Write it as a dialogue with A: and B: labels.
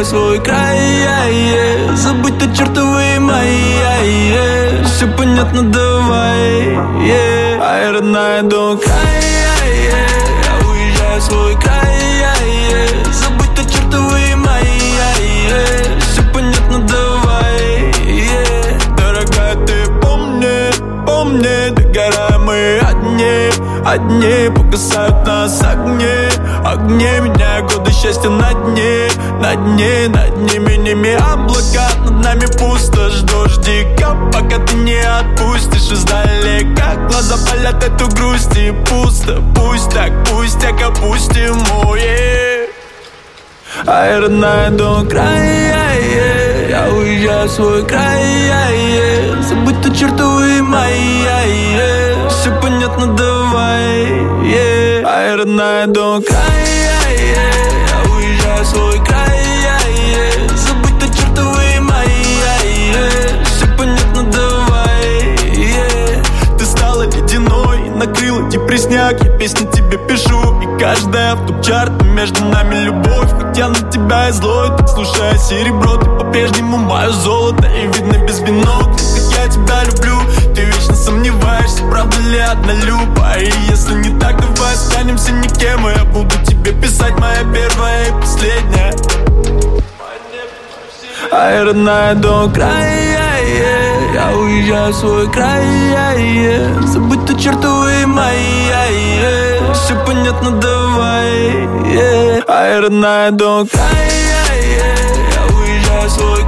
A: уезжаю в свой край, забудь ты чертовы мои, все понятно, давай, ай, родная, don't cry, я уезжаю в свой край, забудь ты чертовы мои, все понятно, давай, дорогая, ты помни, догораем мы одни, погасают нас огни, меняя годы счастья на дне, над ними облака, над нами пусто, жду, жди-ка, пока ты не отпустишь издалека, глаза палят эту грусть и пусто, пусть так, опустим, ай, родная, don't cry, я уезжаю в свой край, забудь ты чертовы мои, все понятно, давай, ай, родная, don't cry, я уезжаю в свой край, забудь ты чертовы мои, все понятно, давай, ты стала ледяной, накрыла депресняк, я песни тебе пишу, и каждая в топ-чарт, между нами любовь, хоть я на тебя и злой, так слушай серебро, ты по-прежнему мое золото, и видно без бинокля, как я тебя люблю, ты вечно сомневаешься, правда ли однолюб, и если не так, давай останемся никем, и я буду тебе писать, моя первая и последняя, ай, родная, don't cry, я уезжаю в свой край, забудь ты чертовы мои, все понятно, давай, ай, родная, don't cry, я уезжаю в свой